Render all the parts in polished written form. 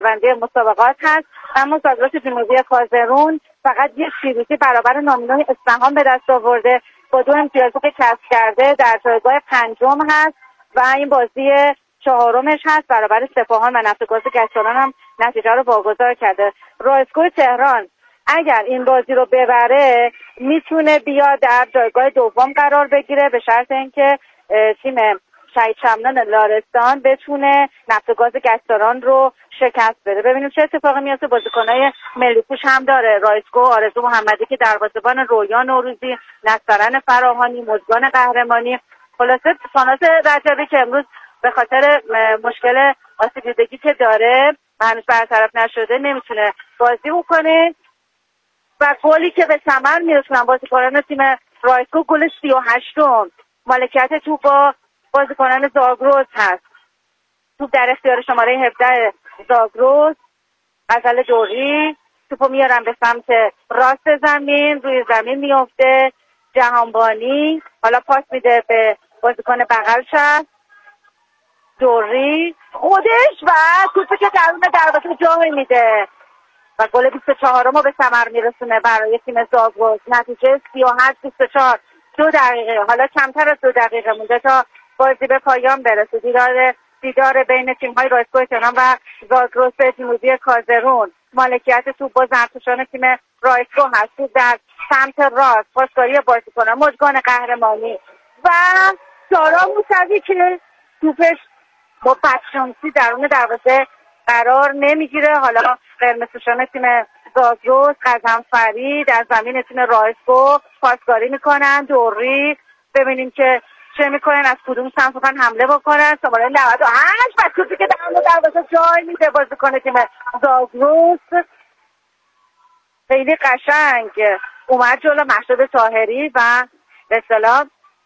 رونده مسابقات هست. اما زاگرس جنوبی کازرون فقط یک پیروزی برابر نامینای اصفهان به دست آورده، با 2 امتیازی که کسب کرده در جایگاه 5 هست و این بازی 4مش هست برابر سپاهان و نفتگاز گچساران هم نتیجه رو واگذار کرده. رایسکو تهران اگر این بازی رو ببره میتونه بیاد در جایگاه 2 قرار بگیره، به شرط اینکه تیم شهید شمنان لرستان بتونه نفتگاز گچساران رو شکست بده. ببینیم چه اتفاقی میفته. بازیکنای ملی پوش هم داره، رایسکو، آرزو محمدی که دروازه‌بان، رویا نوروزی، نصرن فراهانی، مژگان قهرمانی. خلاصه ساناز رجبی که امروز به خاطر مشکل آسیب دیدگی که داره و هنوز برطرف نشده نمیتونه بازی بکنه و گلی که به ثمر میرسونن بازیکنان تیم رایسکو گل 38م مالکیت توپ با بازیکنان زاگرس هست. توپ در اختیار شماره 17 زاگرس، غزل دوری، توپو میارن به سمت راست زمین، روی زمین میفته جهانبانی، حالا پاس میده به بازیکن بغل چپ دوری خودش و توپی که درون دروازه جا میده و گل 24 به ثمر میرسونه برای تیم زاگرس. نتیجه 38-24، 2 دقیقه، حالا کمتر از 2 دقیقه مونده تا بازی به پایان برسه. دیدار بین تیم‌های رایسکو تهران و زاگرس جنوبی کازرون. مالکیت توپ با زرتشتان تیم رایسکو هست. توپ در سمت راست، پاسکاری بازیکنان مژگان قهرمانی و سارا موسوی که توپش با بدشانسی درون دروازه قرار نمیگیره. حالا قرمزپوشان تیم زاگرس قزنفری در زمین تیم رایسکو پاسکاری میکنن. دوری ببینیم که چه میکنن، از کدوم سمت میخوان حمله بکنن. شماره 98 و توپی که درون دروازه جای میده بازیکن تیم زاگرس خیلی قشنگ اومد جلو مهشید طاهری و به اصطلاح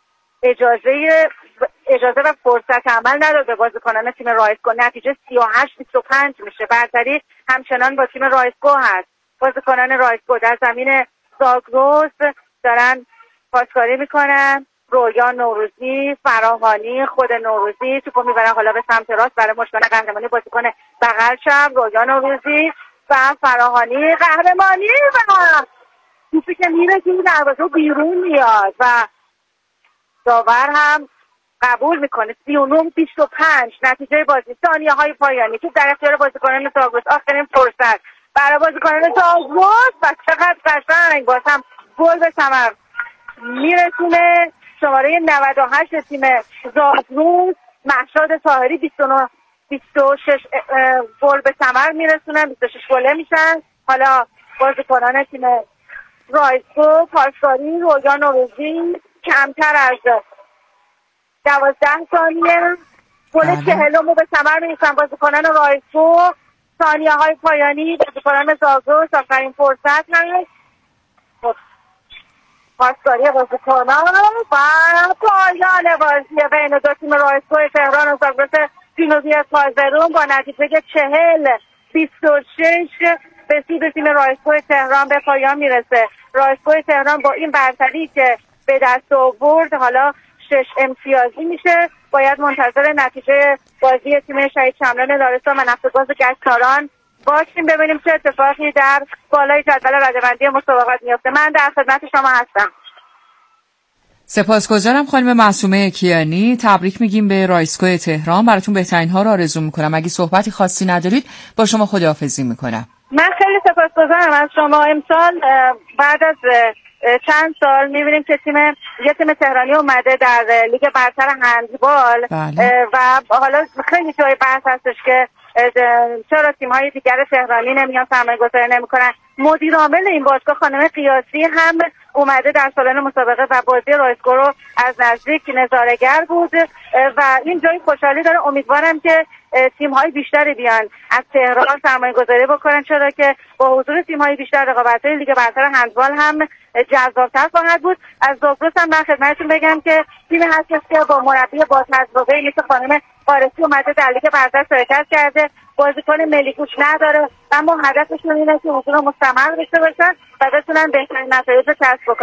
اجازه و فرصت عمل نداد به بازیکنان تیم رایسکو. نتیجه 38-25 میشه. برتری همچنان با تیم رایسکو هست. بازیکنان رایسکو در زمین زاگرس دارن پاسکاری میکنن. رویا نوروزی، فراهانی، خود نوروزی توپو میبرن حالا به سمت راست برای مژگان قهرمانی بازیکن بغل چپ. رویا نوروزی و فراهانی قهرمانی و توپی که میره که دروازه بیرون میاد و داور هم قبول میکنه. 39-25 نتیجه بازی. ثانیه‌های پایانی توپ در اختیار بازیکنان زاگرس. آخرین فرصت برای بازیکنان زاگرس و چقدر قشنگ باز هم گل به ثمر میرسونه شماره 98 تیم زاگرس مهشید طاهری. 26 گل به ثمر میرسونن، 26 گله میشن. حالا بازیکنان تیم رایسکو پاسکاری رویا نوروزی کمتر از 12 ثانیه گل 40 به ثمر میرسن بازیکنان رایسکو. ثانیه های پایانی بازیکنان زاگرس آخرین فرصت هست. پاسکاری بازیکنان و پایان بازی بین دو تیم رایسکو تهران و زاگرس جنوبی کازرون با نتیجه 40-26 به سود تیم رایسکو تهران به پایان میرسه. رایسکو تهران با این برتری که به دست آورد حالا 6 امتیازی میشه. باید منتظر نتیجه بازی تیم شهید شمنان لرستان و نفتگاز گچساران باشیم ببینیم چه اتفاقی در بالای جدول رده‌بندی مسابقات میفته. من در خدمت شما هستم. سپاسگزارم خانم معصومه کیانی. تبریک میگیم به رایسکو تهران. براتون بهترین ها رو آرزو میکنم. اگه صحبتی خاصی ندارید با شما خداحافظی میکنم. من خیلی سپاسگزارم از شما. امسال بعد از چند سال میبینیم که یه تیم تهرانی اومده در لیگ برتر هندبال و حالا خیلی جای بحث هستش که چرا تیم‌های دیگر تهرانی نمیان سرمایه‌گذاری نمی‌کنن. مدیر عامل این باشگاه خانم قیاسی هم اومده در سالن مسابقه و بازی رایسکو رو از نزدیک نظاره‌گر بود و این جای خوشحالی داره. امیدوارم که تیم‌های بیشتری بیان از تهران سرمایه‌گذاری بکنن، چرا که با حضور تیم‌های بیشتر رقابت‌های لیگ برتر هندبال هم جذاب‌تر خواهد بود. از زاگرس هم من خدمتتون بگم که تیم هستش که با مربی با تجربه مثل خانم قارسی اومده در لیگ برتر شرکت کرده. بازیکن ملی گوش نداره اما هدفشون اینه که حضور مستمر داشته باشن و بتونن بهترین نتایج رو کسب بکنن.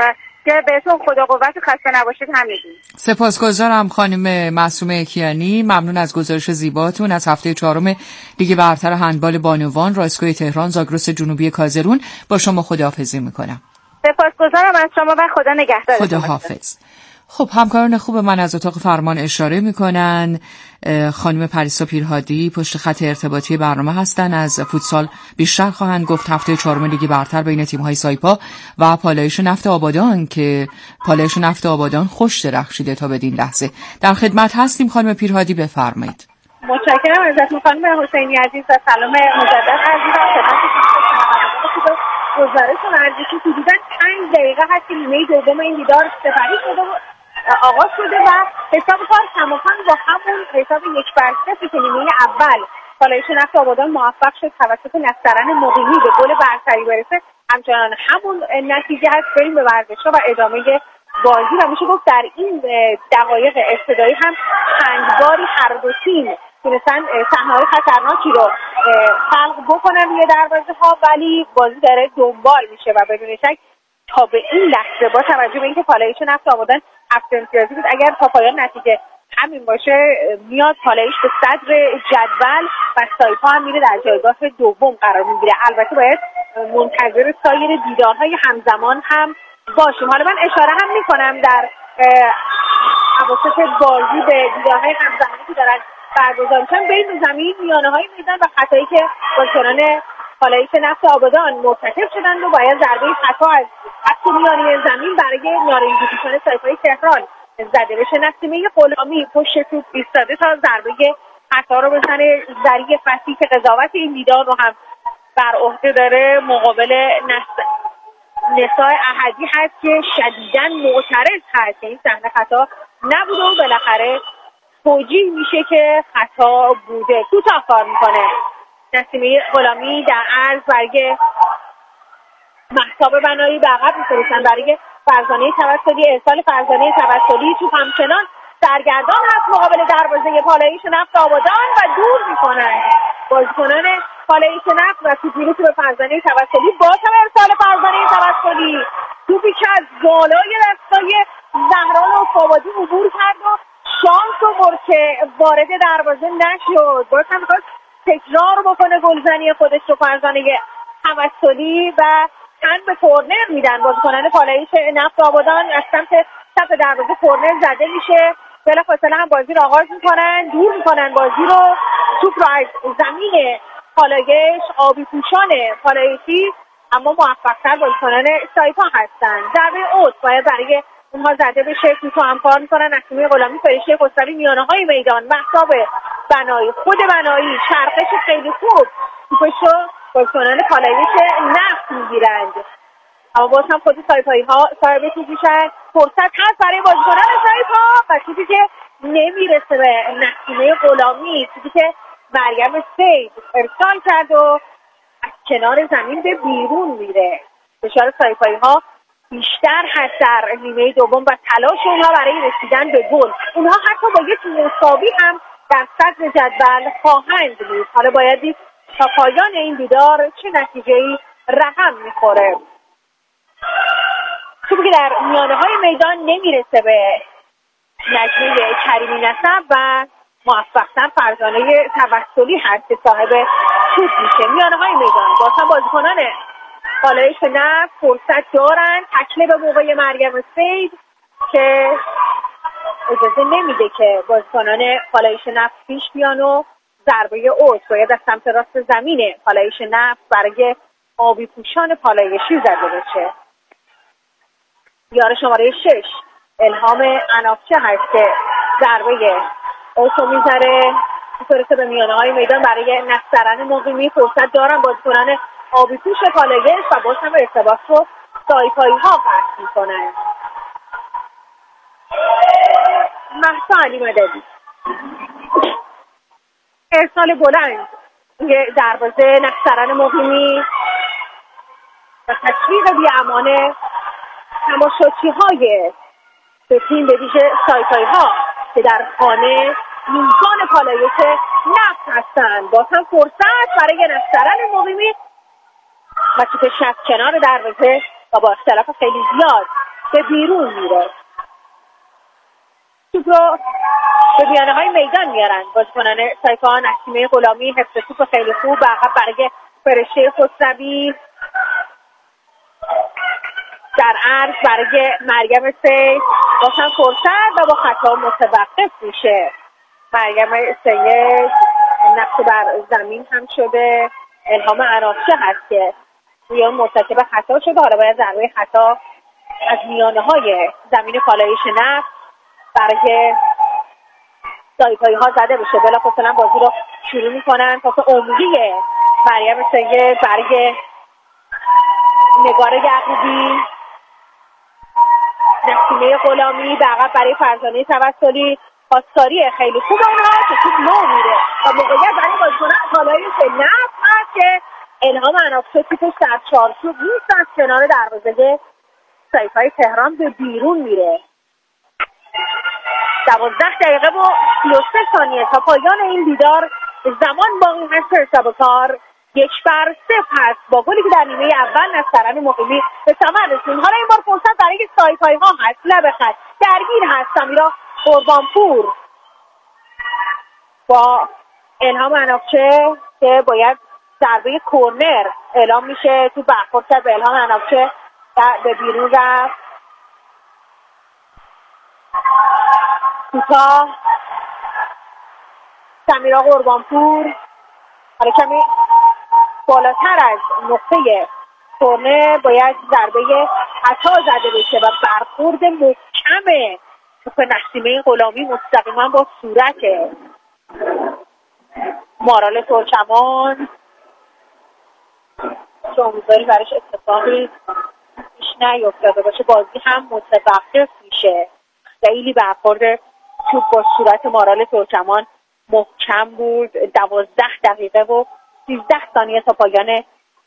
که بهتون خدا قوت، خسته نباشید. همگی سپاسگزارم خانم معصومه کیانی، ممنون از گزارش زیباتون از هفته چهارم لیگ برتر هندبال بانوان رایسکوی تهران زاگرس جنوبی کازرون. با شما خداحافظی میکنم. سپاسگزارم از شما و خدا نگهدارتون. خدا حافظ. خب همکاران خوب من از اتاق فرمان اشاره میکنن. خانم پریسا پیرهادی پشت خط ارتباطی برنامه هستن. از فوتسال بیشتر خواهند گفت. هفته چهارم لیگ برتر بین تیم‌های سایپا و پالایش نفت آبادان که پالایش نفت آبادان خوش درخشیده تا بدین لحظه. در خدمت هستیم خانم پیرهادی، بفرمایید. متشکرم ازتون خانم حسینی عزیز و سلام مجدد عرض خدمت شما. گزارشون ارزشی حدوداً 5 دقیقه هست که نیمه دوم این دیدار سپری شده و آغاز شده و حساب کار کماکان با همون حساب 1-0 که نیمه اول پالایش نفت آبادان موفق شد توسط نصرن مقیمی به گل برتری برسه، همچنان همون نتیجه هست. بریم به ورزش‌ها و ادامه بازی و میشه گفت در این دقایق ابتدایی هم چند باری هر دو تیم تونستن صحنه‌های خطرناکی رو خلق بکنن روی دروازه‌ها، ولی بازی داره دنبال میشه و بدون شک تا به این لحظه با توجه به اینکه پالایش نفت آبادان 7 امتیازی بود، اگر تا پایان نتیجه همین باشه میاد پالایش به صدر جدول و سایپا هم میره در جایگاه دوم قرار میگیره. البته باید منتظر سایر دیدارهای همزمان هم باشیم. حالا من اشاره هم میکنم در اواسط بازی به دیدارهای همزمانی که دارن برگزار میشن بین زمین، میانه‌های میدان و خطایی که بازیکنان پالایش نفت آبادان مرتکب شدند و باید ضربه خطا از خط میانی زمین برای نارنجی پوشان سایپای تهران زده بشه. نسیمه غلامی پشت توپ ایستاده تا ضربه خطا رو بزنه. ذریع فصیح که قضاوت این دیدار رو هم بر عهده داره مقابل نساء احدی هست که شدیداً معترض هست که این صحنه خطا نبوده و بالاخره توجیه میشه که خطا بوده. کوتاه کار میکنه نسیمه غلامی در عرض برای مهتاب بنایی به عقب میفرستن برای فرزانه توسلی. ارسال فرزانه توسلی توپ همچنان سرگردان هست مقابل دروازه پالایش نفت آبادان و دور میکنن بازیکنان پالایش نفت و توپ میرسه به فرزانه توسلی. با ارسال فرزانه توسلی توپی که از بالای دستای زهران افابادی عبور کرد و شانس آورد که وارد دروازه نشد. باز هم میخواست تکرار بکنه گلزنی خودش رو فرزانه توسلی و چند به کورنر میدن بازیکنان پالایش نفت آبادان. از سمت چپ دروازه کورنر زده میشه، بلافاصله هم بازی رو آغاز میکنن، دور میکنن بازی رو. توپ رو از زمین پالایش آبی پوشان پالایشی اما موفق‌تر بازیکنان سایپا هستن. ضربه اوت باید برای اونها زده بشه. توپ هم کار میکنن. نسیمه غلامی فرشته خسروی میانه‌های میدان، مهتاب بنایی، خود بنایی چرخش خیلی خوب توپش رو بازیکنان پالایش نفت میگیرند، اما باز هم خود سایپایی ها صاحب توپ میشن. فرصت هست برای بازیکنان سایپا و توپی که نمیرسه به نسیمه غلامی، توپی که مریم سید ارسال کرد و از کنار زمین به بیرون میره. فشار سایپایی ها بیشتر هست در نیمه دوم و تلاش اونها برای رسیدن به گل. اونها حتی با یک مساوی هم در صدر جدول خواهند بود. حالا باید دید تا پایان این دیدار چه نتیجه‌ای رقم میخوره. توپی که در میانه‌های میدان نمیرسه به نجمه کریمی نسب و موفق‌تر فرزانه توسلی هست که صاحب توپ میشه. میانه‌های میدان باز هم بازیکنان پالایش نفت فرصت دارن. تکله به موقع مریم سید که اجازه نمیده که بازیکنان پالایش نفت پیش بیان و ضربه اوت باید از سمت راست زمین پالایش نفت برای آبی پوشان پالایشی زده بشه. یار شماره 6 الهام انافچه هست که ضربه اوتو میذاره میفرسته به میانه های میدان برای نصرن مقیمی. فرصت دارن بازیکنان آبی پوش پالایش و باز هم ارتباط رو سایپایی ها قطع میکنن. مهسا علی مددی ارسال بلند دروازه نصرن مقیمی و تشویق بی‌امانه تماشاچی های به تیم به ویژه سایپایی ها که در خانه میزان پالایش نفت هستند. باز هم فرصت برای نصرن مقیمی و توپ شب کنار دروازه و با اختلاف خیلی زیاد به بیرون میره. توپ رو به میانه های میدان میارن بازیکنان سایپا. نسیمه غلامی حفظ توپ خیلی خوب و عقب برای فرشته خسروی، در عرض برای مریم سید باشن فرصت و با خطا متوقف میشه. مریم سید نقش بر زمین هم شده. الهام عنافچه هست که روی اون مرتکب خطا شده. حالا باید ضربه خطا از میانه های زمین پالایش نفت برای سایپایی ها زده بشه. بلافاصله بازی رو شروع میکنن. پاس عمقی مریم سید برای نگار یعقوبی، نسیمه غلامی به عقب برای فرزانه توسلی. پاسکاری خیلی خوب اونها که توپ نو میره و موقعیت برای بازیکنان پالایش نفت هست که الهام عنافچه توپش در چارچوب نیست، از کنار دروازه سایپای تهران به بیرون میره. 12 دقیقه و 33 ثانیه تا پایان این دیدار زمان باقی هست به حساب کار 1-0 هست با گلی که در نیمه اول نصرن مقیمی به ثمر رسید. حالا این بار فرصت برای سایپایی ها هست. لب خط درگیر هست سمیرا قربانپور با الهام عنافچه که باید ضربه کورنر اعلام میشه. تو برخورد کرد به الهام عنافچه به بیرون رفت. کوتاه سمیرا قربانپور حالا کمی بالاتر از نقطه کورنر باید ضربه خطا زده بشه و برخورد محکم توپ نسیمه غلامی مستقیما با صورت مارال ترکمان که امیدواری برش اتفاقی پیش نیفتاده باشه. بازی هم متوقف میشه. خیلی برخورد توپ با صورت مارال ترکمان محکم بود. 12 دقیقه و 13 ثانیه تا پایان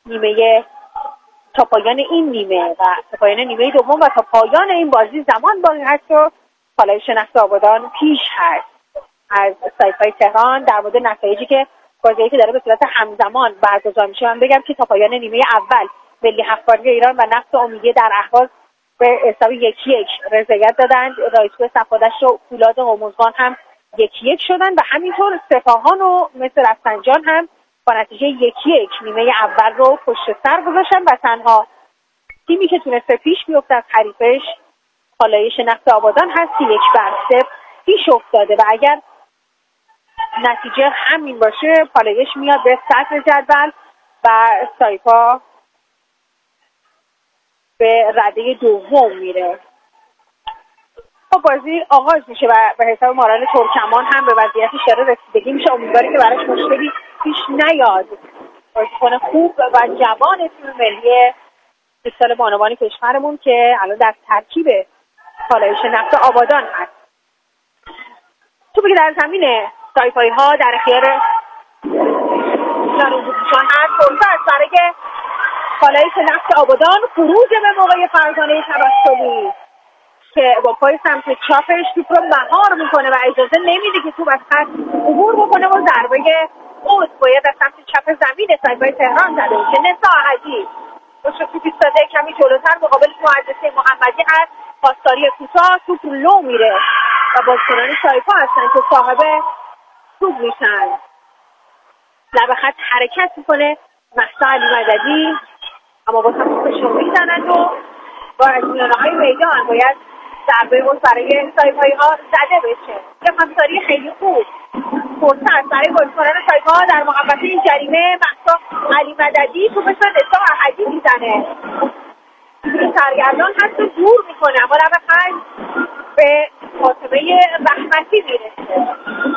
این نیمه و تا پایان نیمه دوم و تا پایان این بازی زمان باقی هست و پالایش نفت آبادان پیش هست از سایپای تهران. در مورد نتایجی که بازی که داره به صورت همزمان برگزار میشه من بگم که تا پایان نیمه اول ملی هفت‌باری ایران و نفت امیدیه در اهواز به حساب 1-1 رضایت دادند. رایسکو صفادش و فولاد قرمزبان هم 1-1 شدن و همینطور سپاهان و مثل رفسنجان هم با نتیجه 1-1 نیمه اول رو پشت سر گذاشتن و تنها تیمی که تونسته پیش بیفته از حریفش پالایش نفت آبادان هست که 1-0 پیش افتاده و اگر نتیجه همین باشه پالایش میاد به صدر جدول و سایپا به رده دوم میره. خب بازی آغاز میشه و به حساب مارال ترکمان هم به وضعیتش داره رسیدگی میشه. امیدواری که براش مشکلی پیش نیاد. بازیکن خوب و جوان تیم ملی فوتسال بانوان کشورمون که الان در ترکیب پالایش نفت آبادان هست. توپی که در زمین سایپایی ها در اختیار جنوبیشان هست. فرصت برای پالایش نفت آبادان خروج به موقع فرزانه توسلی که با پای سمت چاپش توپ رو مهار میکنه و اجازه نمیده که توپ از خط عبور بکنه و ضربه اوت باید از سمت چپ زمین سایپای تهران زده میشه. نسا احدی پشت توپ ایستاده کمی جلوتر مقابل مهندسی محمدی هست. پاسکاری کوتاه توپ لو میره و بازیکنان سایپا هستن که صاحب توپ میشن. لب خط حرکت میکنه مهسا علی مددی اما با هم توپش رو میزنن و با از میانه‌های میدان باید ضربه بود برای سایپایی ها زده بشه. یه همساری خیلی خوب فرصت برای بازیکنان سایپا ها در محوطه این جریمه. مهسا علی مددی توپش رو نسا احدی میزنه. سرگردان هست و دور میکنه اما لب خط به فاطمه رحمتی میرسه.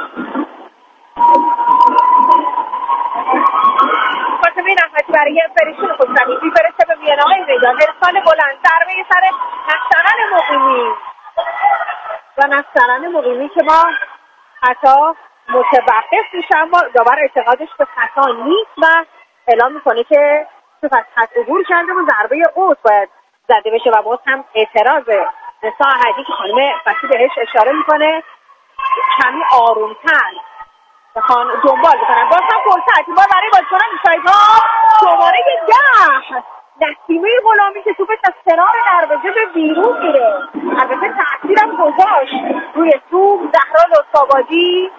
فاطمه رحمتی برای فرشته خسروی میفرسته به میانه‌های میدان. ارسال بلند ضربه سر نصرن مقیمی و نصرن مقیمی که با خطا متوقف میشه اما داور اعتقادش به خطا نیست و اعلام میکنه که توپ از خط عبور کرده و ضربه اوت باید زده بشه و باز هم اعتراض نسا احدی که خانم فتی بهش اشاره میکنه کمی آرومتر بخوان دنبال بکنن. باز هم فرصت این بار برای بازیکنان سایپا شماره 10 نسیمه غلامی که توپش از کنار دروازه به بیرون میره. البته تأثیرم گذاشت روی توپ. زهرا لطف‌آبادی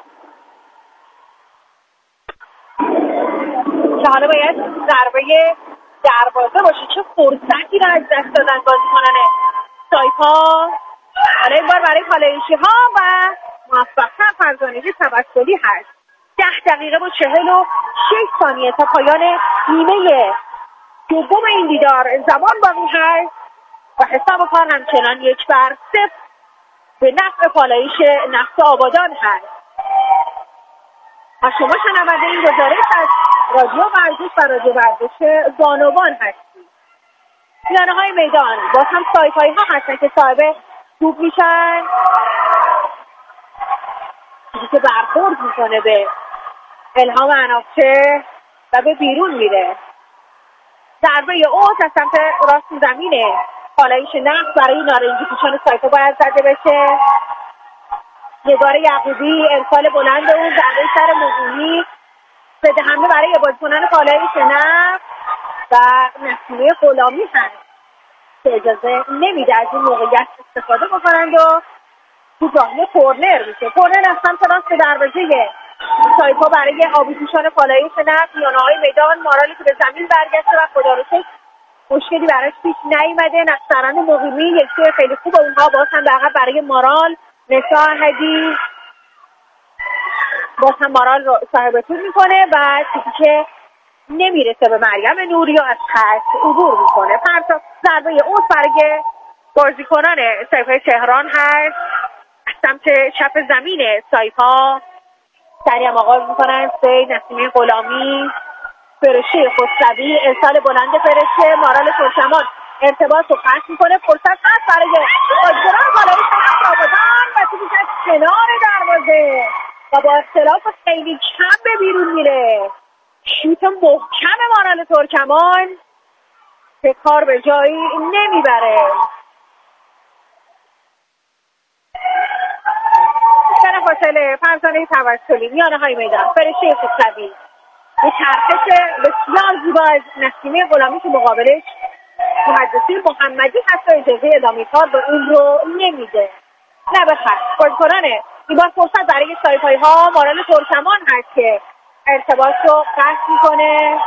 که حالا باید ضربه دروازه باشه. چه فرصتی رو از دست دادن بازیکنان سایپا. حالا این بار برای پالایشی ها و موفق‌تر فرزانه توسلی هست. 10 دقیقه و 46 ثانیه تا پایان نیمه دوم این دیدار زمان باقی هست و حساب کار همچنان 1-0 به نفع پالایش نفت آبادان هست. و شما شنونده این گزارش از رادیو ورزش و رادیو ورزش بانوان هستید. میانه های میدان باز هم سایپایی ها هستن که صاحب توپ میشن. که برخورد میکنه به الهام عنابچه و به بیرون میره. ضربه اوت از سمت راست زمینه پالایش نفت برای نارنجی پوشان سایپا باید زده بشه. نگار یعقوبی ارسال بلند اون ضربه سر مقیمی ضد حمله برای بازیکنان پالایش نفت و نسیمه غلامی هست که اجازه نمیده از این موقعیت استفاده بکنند و تو راهی کورنر میشه. کورنر از سمت راست دروازه سایپا برای آبی پوشان پالایش نفت. میانه‌های میدان مارالی که به زمین برگشته و خدا رو شکر مشکلی براش پیش نیامده. نصران مقیمی یکی خیلی خوب اونها باز هم در برای مارال. نسا احدی باز هم مارال رو صاحب توپ میکنه و چیزی که نمیرسه به مریم نوری و از خط عبور میکنه. پرتا ضربه اوت برای بازیکنان سایپای تهران هست. سمت چپ زمین سایپا سریع آغاز میکنن. نسیمه غلامی فرشه خسروی ارسال بلند فرشه. مارال ترکمان ارتباط رو قطع میکنه. فرصت هست برای بازیکنان پالایش نفت آبادان و توپی از کنار دروازه و با اختلاف خیلی کم به بیرون میره. شوت محکم مارال ترکمان که کار به جایی نمیبره. سر فاصله فرزانه توسلی میانه های میدان فرشه خسروی به چرخش بسیار زیبا از نسیمه غلامی که مقابلش مهندسی محمدی حتی اجازه ادامه کار به اون رو نمیده. نه بخیر بازیکنان این بار فرصت برای سایپایی ها. مارال ترکمان هست که ارتباط رو قطع میکنه.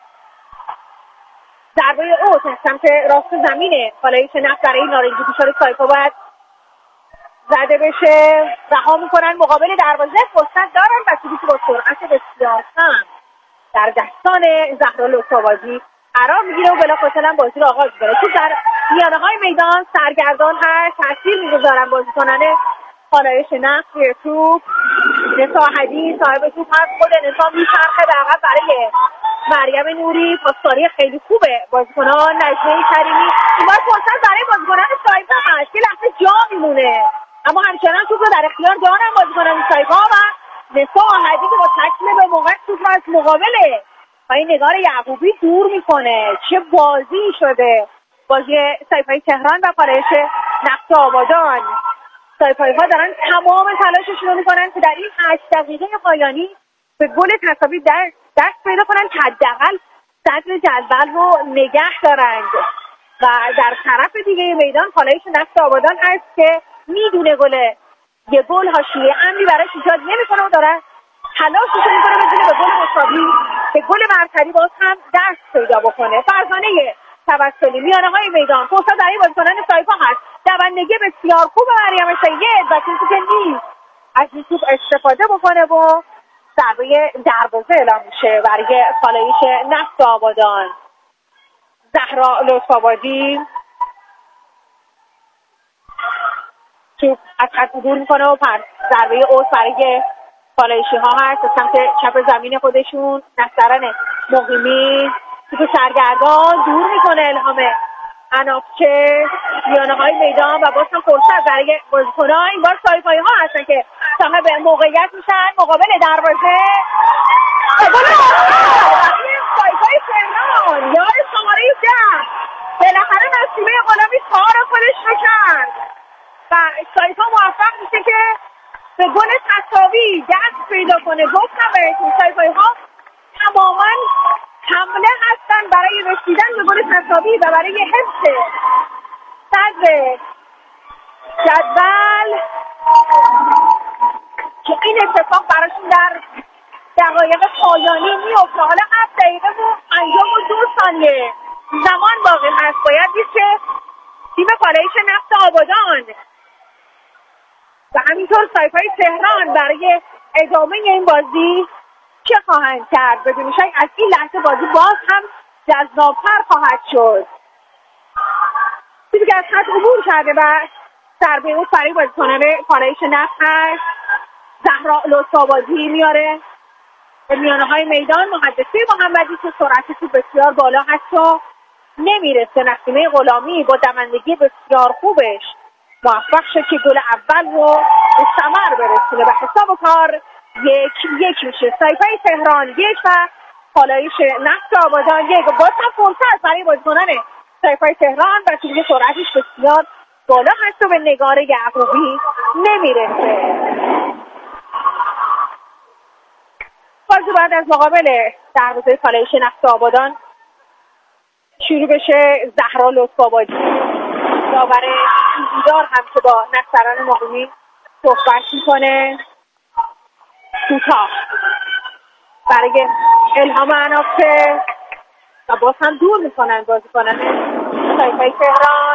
ضربه اوت از سمت راست زمینه پالایش نفت برای نارنجی پوشان سایپا باید زده بشه. رها میکنن مقابل دروازه. فرصت دارن و توپی که با سرعت بسیار کم در دستان زهرا لطف‌آبادی قرار میگیره و بلافاصله هم بازی رو آغاز میکنه. تو در میانه های میدان سرگردان هست. تاثیر میگذارن بازیکنان پالایش نفت روی توپ. نسا احدی صاحب توپ هست. خود نسا میچرخه به عقب برای مریم نوری. پاسکاری خیلی خوبه بازیکنان. نجمه کریمی این بار فرصت برای بازیکنان سایپا هست که لحظه جا میمونه اما همچنان توپ رو در اختیار دارن بازیکنان سایپا و نسا احدی که با تکل به موقع توپ از مقابله و این نگار یعقوبی دور میکنه. چه بازی شده بازی سایپای تهران و پالایش نفت آبادان. سایپایی ها دارن تمام تلاششون رو میکنن که در این 8 دقیقه پایانی به گل تساوی دست پیدا کنن که حداقل صدر جدول رو نگه دارند. و در طرف دیگه میدان پالایش نفت آبادان هست که میدونه یه گل حاشیه امری براش ایجاد نمیکنه و داره تلاشش میکنه بتونه به گل مساوی به گل برتری باز هم دست پیدا بکنه. فرزانه توسلی میانه های میدان فرصت برای بازیکنان سایپا هست. دوندگی بسیار خوب مریم سید و چیزی که نیست از این توپ استفاده بکنه و ضربه دروازه اعلام میشه برای پالایش نفت آبادان. زهرا لطف‌آبادی توپ از خط عبور میکنه و ضربه اوت برای پالایشی ها هست. از سمت چپ زمین خودشون نصران مقیمی توپ سرگردان دور میکنه الهام عنابچه میانه های میدان و باز هم فرصت برای بازیکنان. این بار سایپایی ها هستن که صاحب موقعیت میشن مقابل دروازه. سایپای تهران یار شماره 10 بالاخره نسیمه غلامی کار خودش رو کرد و سایپا موفق میشه که به گل تساوی دست پیدا کنه. گفتم بهتون سایپایی ها تماما حمله هستن برای رسیدن به گل تساوی و برای حفظ صدر جدول که این اتفاق براشون در دقایق پایانی میفته. حالا 7 دقیقه و 52 ثانیه زمان باقی هست. باید دید که تیم پالایش نفت آبادان و همینطور سایپای تهران برای ادامه این بازی چه خواهند کرد. بدون شک از این لحظه بازی باز هم جذاب‌تر خواهد شد. تیمی که از خط عبور کرده و ضربه او برای بازیکنان پالایش نفت هست. زهرا لطف‌آبادی میاره به میانه‌های میدان. محدثه محمدی که سرعت تو بسیار بالا هست و نمیرسه. نسیمه غلامی با دوندگی بسیار خوبش موفق شد که گل اول رو به ثمر برسونه. به حساب کار 1-1 میشه. سایپای تهران 1 و پالایش نفت آبادان 1. باز هم فرصت برای بازیکنان سایپای تهران و تیم سرعتش بسیار بالا هست و به نگار یعقوبی نمیرسه. بازی بعد از مقابل دروازه پالایش نفت آبادان شروع بشه. زهرا لطف‌آبادی داور دیدار هم که با نصران مقیمی صحبت میکنه. کوتاه برای الهام عنافه و باز هم دور میکنن بازیکنان سایپای تهران.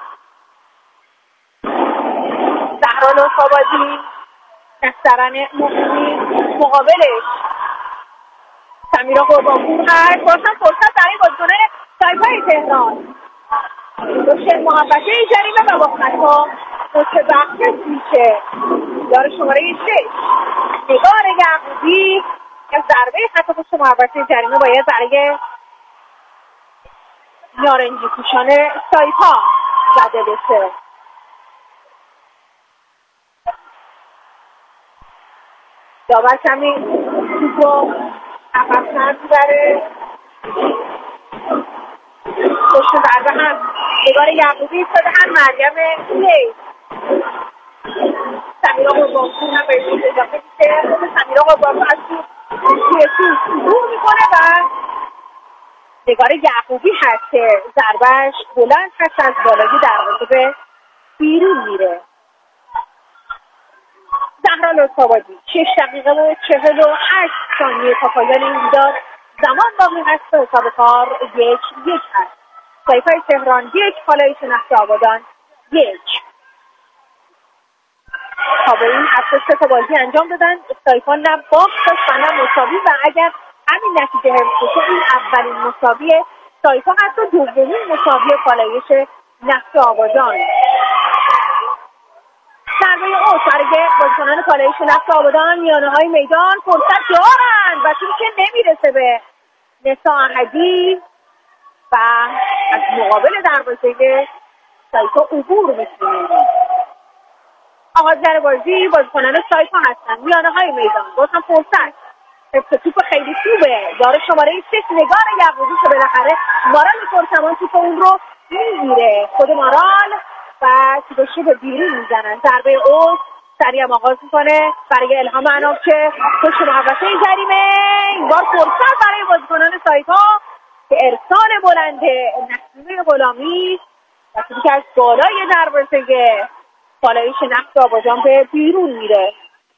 زهرا لطف‌آبادی، نصران مقیمی، مقابلش سمیرا قربانپور هست. باز هم فرصت برای بازیکنان سایپای تهران. روشن محبته جریمه و با خطا متوقف میشه. یار شماره 6 نگار یعقوبی از ضربه خطا پشت محبته جریمه باید برای نارنجی پوشان سایپا زده بشه. داور کمی توپ رو عقب‌تر میبره. پشت ضربه هم نگار یعقوبی ایستاده، هم مریم لیث. سمیرا قربانپور هم به این اضافه میشه. سمیرا قربانپور از توی عبور میکنه و نگار یعقوبی هست که ضربهش بلند هست از بالای دروازه به بیرون میره. زهرا لطف‌آبادی 6 دقیقه و 48 ثانیه تا پایان این دیدار زمان باقی هست و حساب کار 1-1 هست. سایپای تهران 1 پالایش نفت آبادان 1. تا به این هفته 3 تا بازی انجام دادن. سایپا نه باخت داشت و نه مساوی و اگر همین نتیجه حفظ بشه این اولین مساوی سایپا حتی دومین مساوی پالایش نفت آبادان. ضربه اوت برای بازیکنان پالایش نفت آبادان. میانه‌های میدان فرصت دارن و تیمی که نمیرسه به نسا احدی و از مقابل دروازه سایپا عبور میکنه. آغازگر بازی بازیکنان سایپا هستن. میانه‌های میدان باز هم فرصت. توپ خیلی خوبه. یار شماره 6 نگار یعقوبی که بالاخره مارال پرتمان توپ اون رو میگیره. خود مارال و توپش به بیرون میزنن. ضربه اوت سریع آغاز میکنه برای الهام عنافچه. پشت محوطه جریمه. این بار فرصت برای بازیکنان سایپا که ارسال بلنده نسیمه غلامی و توپی که از بالای دروازه پالایش نفت آبادان به بیرون میره.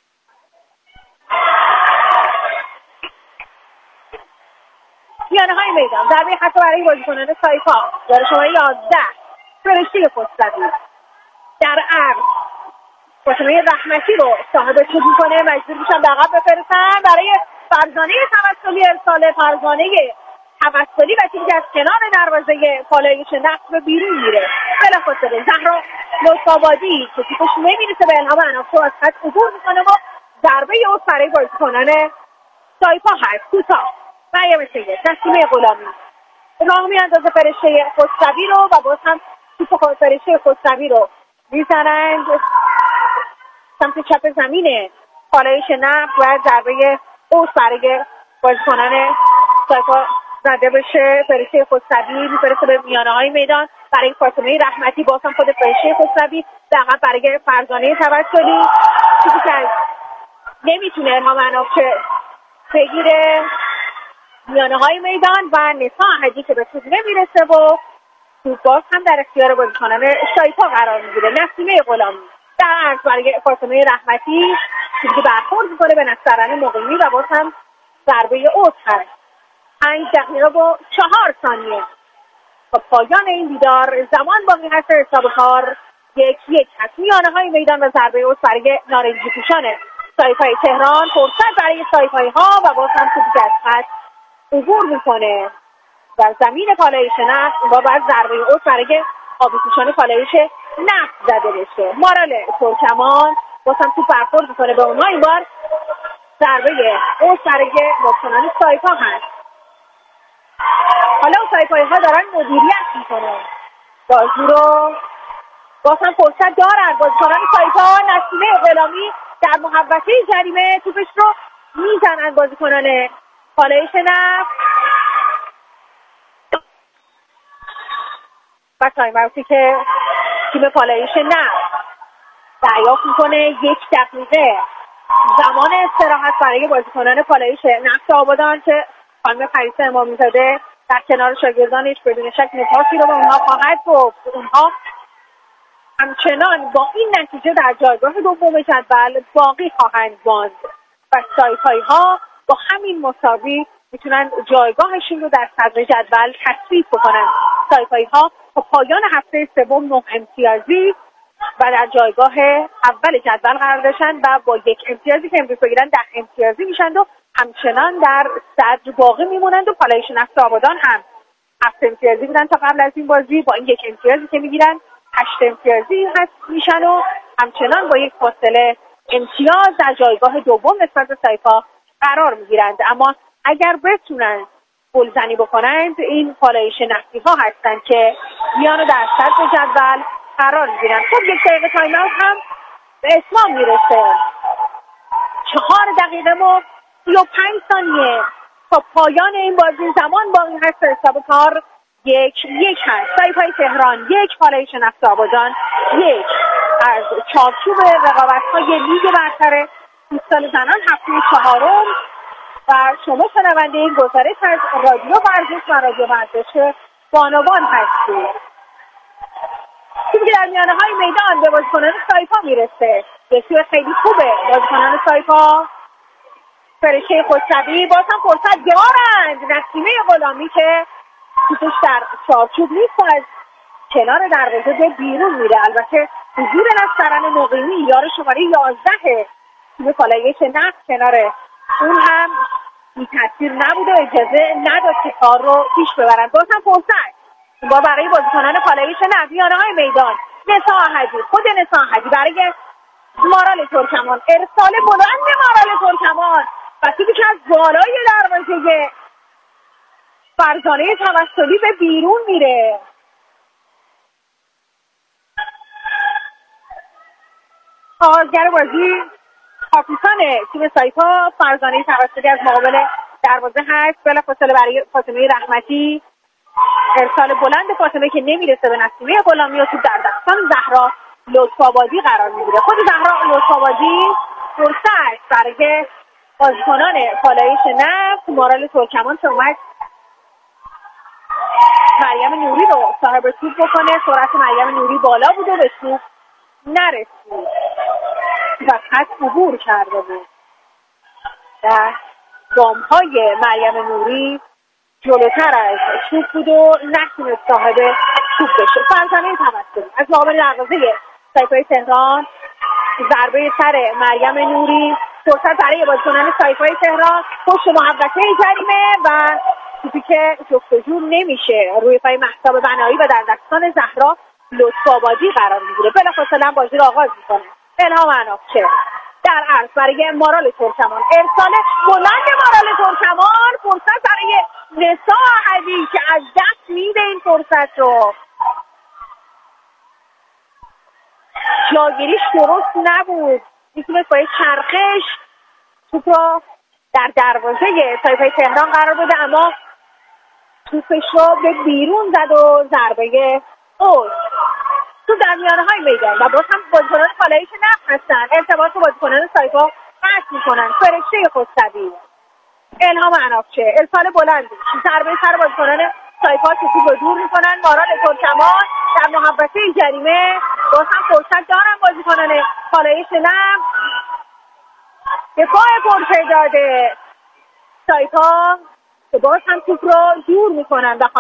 میانه‌های میدان ضربه خطا برای بازیکنان سایپا. داره شماره 11 فرشته خسروی در عرض فاطمه رحمتی رو صاحب توپ میکنه. مجبور میشن به عقب بفرستن برای فرزانه توسلی. ارسال فرزانه توسلی و تیمی که از کنار دروازه پالایش نفت به بیرون میره. بلافاصله زهرا لطف‌آبادی که توپش نمیرسه به الهام عنافچه از خط عبور میکنه و ضربه اوت برای بازیکنان سایپا هست. کوتاه مریم سید نسیمه غلامی راه میاندازه فرشته خسروی رو و باز هم توپ فرشته خسروی رو میزنند سمت چپ زمین پالایش نفت و ضربه اوت برای بازیکنان سایپا زده بشه. فرشته خسروی میفرسته به میانه‌های میدان برای فاطمه رحمتی. باز هم خود فرشته خسروی در عقب برای فرزانه توسلی. چیزی که نمیتونه الهام عنافچه بگیره. میانه‌های میدان و نسا احدی که به توپ نمیرسه و توپ باز هم در اختیار بازیکنان سایپا قرار میگیره. نسیمه غلامی در عرض برای فاطمه رحمتی که برخورد میکنه به نصرن مقیمی و باز هم ضربه اوت هست. 5 دقیقه و 4 ثانیه تا پایان این دیدار، زمان باقی هست. حساب کار 1-1 هست. میانه های میدان و ضربه اوت برای نارنجی پوشان سایپای تهران. فرصت برای سایپای ها و باز هم توپ از خط عبور میکنه و زمین پالایش نفت و بعد ضربه اوت برای آبی پوشان پالایش نفت زده بشه. مارال ترکمان باز هم توپ برخورد میکنه به اونها. این بار ضربه اوت برای بازیکنان سایپا هست. حالا سایپای ها دارن مدیریت میکنن بازی رو. باز هم فرصت دارن بازیکنان سایپا. نسیمه غلامی در محوطه جریمه توپش رو میزنن بازیکنان پالایش نفت و تایم‌اوتی که تیم پالایش نفت دریافت میکنه. 1 دقیقه زمان استراحت برای بازیکنان پالایش نفت آبادان که خانم پریسا امامی‌زاده در کنار شاگردانش بدون شک نتاسی رو به اونها خواهد گفت. اونها همچنان با این نتیجه در جایگاه دوم جدول باقی خواهند ماند و سایپای ها با همین مساوی میتونن جایگاهشون رو در صدر جدول تثبیت بکنن. سایپای ها تا پایان هفته سوم 9 امتیازی و در جایگاه اول جدول قرار داشتن و با 1 امتیازی که امروز بگیرن 10 امتیازی میشن و همچنان در صدر باقی میمونند و پالایش نفت آبادان هم 7 امتیازی بودن تا قبل از این بازی. با این 1 امتیازی که میگیرن 8 امتیازی هست میشن و همچنان با 1 فاصله امتیاز در جایگاه دوم نسبت به سایپا قرار میگیرند. اما اگر بتونن گلزنی بکنند این پالایش نفتی ها هستند که میان در صدر جدول قرار میگیرن. خب 1 دقیقه تایم اوت هم به اتمام میرسه. 4 دقیقه و 35 ثانیه تا پایان این بازی. زمان باقی هست. حساب کار 1-1 هست. سایپای تهران 1 پالایش نفت آبادان 1. از چارچوب رقابت‌های لیگ برتر فوتسال زنان هفته 4 و شما شنونده این گزارش از رادیو ورزش و رادیو ورزش بانوان هستید. تیمی که در میانه های میدان به بازیکنان سایپا میرسه. بسیار خیلی خوبه بازیکنان سایپا. فرشته خسروی باز هم فرصت دارند. نسیمه غلامی که توپش در چارچوب نیست و از کنار دروازه به بیرون میره. البته حضور نصرن مقیمی یار شماره 11 تیم پالایش نفت کنار اون هم بی تاثیر نبوده و اجازه نداد که کار رو پیش ببرن. باز هم فرصت با برای بازیکنان پالایش نفت میانه های میدان. نسا احدی، خود نسا احدی برای مارال ترکمان. ارسال بلند مارال ترکمان و توپی که از بالای دروازه فرزانه توسلی به بیرون میره. آغازگر بازی کاپیتان تیم سایپا فرزانه توسلی از مقابل دروازه هست. بلافاصله برای فاطمه رحمتی ارسال بلند فاطمه که نمیرسه به نسیمه غلامی و توپ در دستان زهرا لطف‌آبادی قرار میگیره. خود زهرا لطف‌آبادی فرصت برای بازیکنان پالایش نفت. مارال ترکمان که اومد مریم نوری رو صاحب توپ بکنه. سرعت مریم نوری بالا بود و به توپ نرسید و خط عبور کرده بود. در گام‌های مریم نوری جلوتر از توپ بود و نتونست صاحب توپ بشه. فرزانه توسلی از مقابل دروازه سایپای تهران. ضربه سر مریم نوری. فرصت برای بازیکنان سایپای تهران. پشت محوطه جریمه و توپی که جفت‌وجور نمیشه روی پای مهتاب بنایی و در دستان زهرا لطف‌آبادی قرار میگیره. بلافاصله بازی رو آغاز میکنه. الهام عنابچه در عرض برای مارال ترکمان. ارسال بلند مارال ترکمان. فرصت برای نسا احدی که از دست میده این فرصت رو. جاگیریش درست نبود. میتونست با چرخش توپ رو در دروازه سایپای تهران قرار بده اما توپش رو به بیرون زد و ضربه اوت. تو در میانه های میدان و باز هم بازیکنان پالایش نفت هستن. ارتباط بازیکنان سایپا قطع میکنن. فرشته خسروی، الهام عنابچه ارسال بلندی. ضربه سر بازیکنان سایپا توپ رو دور میکنن. مارال ترکمان در محوطه جریمه باز هم فرصت دارن بازیکنان پالایش نم. دفاع پرتعداد سایپا که باز هم توپ رو دور میکنن و